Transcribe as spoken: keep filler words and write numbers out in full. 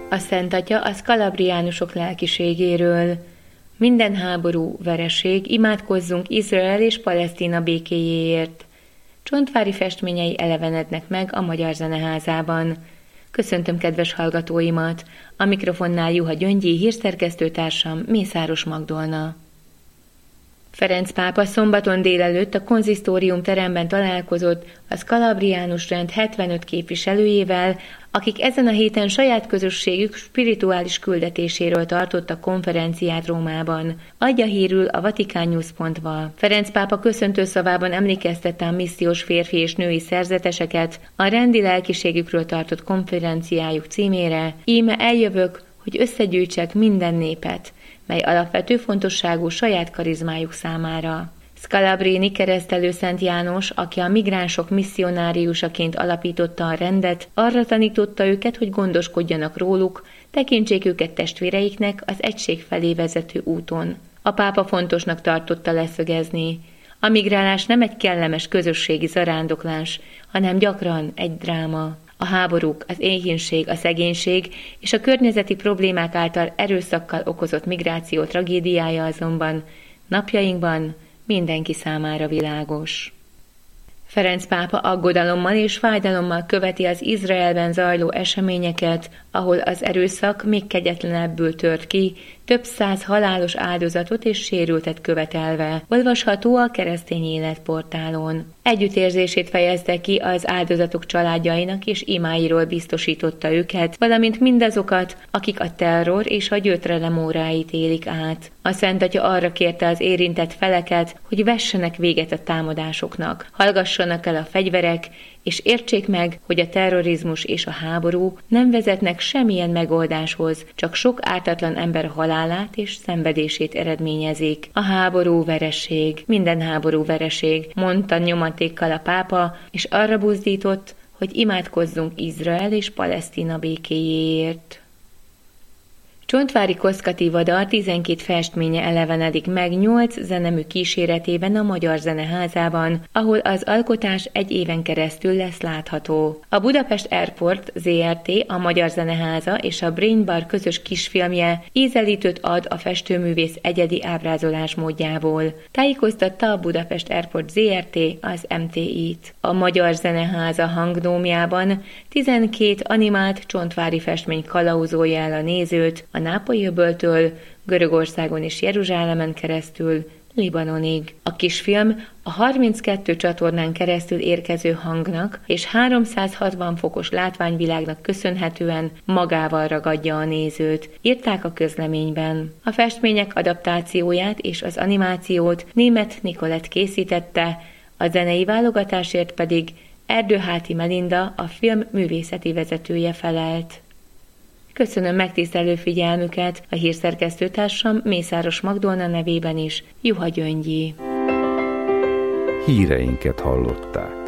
A Szent Atya a szkalabriánusok lelkiségéről. Minden háború, vereség, imádkozzunk Izrael és Palesztina békéjéért. Csontvári festményei elevenednek meg a Magyar Zeneházában. Köszöntöm kedves hallgatóimat! A mikrofonnál Juha Gyöngyi, hírszerkesztőtársam, Mészáros Magdolna. Ferenc pápa szombaton délelőtt a konzisztórium teremben találkozott a szkalabriánus rend hetvenöt képviselőjével, akik ezen a héten saját közösségük spirituális küldetéséről tartottak konferenciát Rómában. Adja hírül a Vatikán News pont va. Ferenc pápa köszöntő szavában emlékeztette a missziós férfi és női szerzeteseket a rendi lelkiségükről tartott konferenciájuk címére: íme eljövök, hogy összegyűjtsek minden népet, mely alapvető fontosságú saját karizmájuk számára. Scalabrini keresztelő Szent János, aki a migránsok misszionáriusaként alapította a rendet, arra tanította őket, hogy gondoskodjanak róluk, tekintsék őket testvéreiknek az egység felé vezető úton. A pápa fontosnak tartotta leszögezni: a migrálás nem egy kellemes közösségi zarándoklás, hanem gyakran egy dráma. A háborúk, az éhínség, a szegénység és a környezeti problémák által erőszakkal okozott migráció tragédiája azonban napjainkban mindenki számára világos. Ferenc pápa aggodalommal és fájdalommal követi az Izraelben zajló eseményeket, ahol az erőszak még kegyetlenebbül tört ki, több száz halálos áldozatot és sérültet követelve. Olvasható a Keresztény Élet portálon. Együttérzését fejezte ki az áldozatok családjainak és imáiról biztosította őket, valamint mindazokat, akik a terror és a gyötrelem óráit élik át. A Szent Atya arra kérte az érintett feleket, hogy vessenek véget a támadásoknak, hallgassanak el a fegyverek, és értsék meg, hogy a terrorizmus és a háború nem vezetnek semmilyen megoldáshoz, csak sok ártatlan ember halálát és szenvedését eredményezik. A háború vereség, minden háború vereség, mondta nyomatékkal a pápa, és arra buzdított, hogy imádkozzunk Izrael és Palesztina békéjéért. Csontvári Koszkati Vada tizenkét festménye elevenedik meg nyolc zenemű kíséretében a Magyar Zeneházában, ahol az alkotás egy éven keresztül lesz látható. A Budapest Airport zé er té, a Magyar Zeneháza és a Brain Bar közös kisfilmje ízelítőt ad a festőművész egyedi ábrázolás módjából. Tájékoztatta a Budapest Airport zé er té az em té í-t. A Magyar Zeneháza hangdómjában tizenkét animált csontvári festmény kalauzolja el a nézőt a Nápoly-öböltől, Görögországon és Jeruzsálemen keresztül Libanonig. A kisfilm a harminckettő csatornán keresztül érkező hangnak és háromszázhatvan fokos látványvilágnak köszönhetően magával ragadja a nézőt, írták a közleményben. A festmények adaptációját és az animációt Németh Nikolett készítette, a zenei válogatásért pedig Erdőháti Melinda, a film művészeti vezetője felelt. Köszönöm megtisztelő figyelmüket, a hírszerkesztőtársam Mészáros Magdolna nevében is, Juha Gyöngyi. Híreinket hallották.